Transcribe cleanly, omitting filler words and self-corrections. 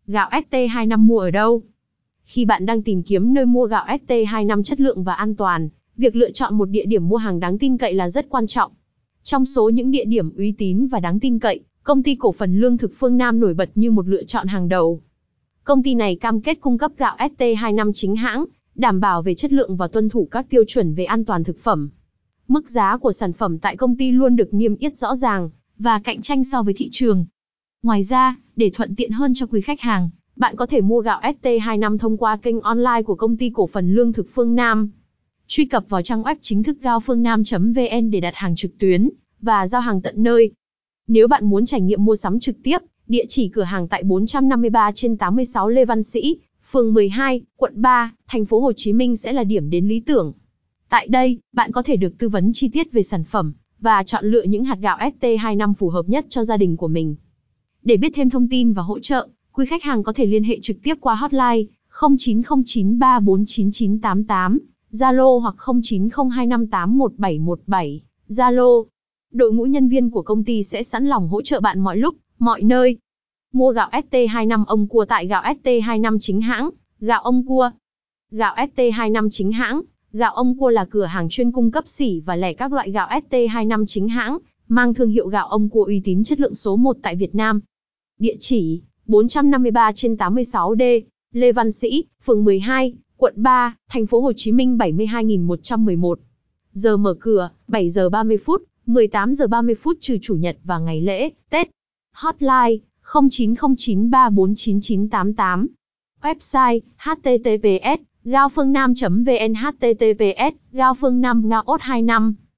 Gạo ST25 mua ở đâu? Khi bạn đang tìm kiếm nơi mua gạo ST25 chất lượng và an toàn, việc lựa chọn một địa điểm mua hàng đáng tin cậy là rất quan trọng. Trong số những địa điểm uy tín và đáng tin cậy, Công ty Cổ phần Lương thực Phương Nam nổi bật như một lựa chọn hàng đầu. Công ty này cam kết cung cấp gạo ST25 chính hãng, đảm bảo về chất lượng và tuân thủ các tiêu chuẩn về an toàn thực phẩm. Mức giá của sản phẩm tại công ty luôn được niêm yết rõ ràng và cạnh tranh so với thị trường. Ngoài ra, để thuận tiện hơn cho quý khách hàng, bạn có thể mua gạo ST25 thông qua kênh online của Công ty Cổ phần Lương thực Phương Nam. Truy cập vào trang web chính thức gaophương.nam.vn để đặt hàng trực tuyến và giao hàng tận nơi. Nếu bạn muốn trải nghiệm mua sắm trực tiếp, địa chỉ cửa hàng tại 453/86 Lê Văn Sĩ, phường 12, quận 3, thành phố Hồ Chí Minh sẽ là điểm đến lý tưởng. Tại đây, bạn có thể được tư vấn chi tiết về sản phẩm và chọn lựa những hạt gạo ST25 phù hợp nhất cho gia đình của mình. Để biết thêm thông tin và hỗ trợ, quý khách hàng có thể liên hệ trực tiếp qua hotline 0909349988, Zalo hoặc 0902581717, Zalo. Đội ngũ nhân viên của công ty sẽ sẵn lòng hỗ trợ bạn mọi lúc, mọi nơi. Mua gạo ST25 ông cua tại gạo ST25 chính hãng, gạo ông cua. Gạo ST25 chính hãng, gạo ông cua là cửa hàng chuyên cung cấp sỉ và lẻ các loại gạo ST25 chính hãng, mang thương hiệu gạo ông cua uy tín chất lượng số 1 tại Việt Nam. Địa chỉ 453/86D, Lê Văn Sĩ, phường 12, quận 3, thành phố Hồ Chí Minh 72111. Giờ mở cửa 7 giờ 30 phút, 18 giờ 30 phút trừ chủ nhật và ngày lễ, Tết. Hotline 0909349988. Website https gaophương.nam.vn https gaophương5 gaot25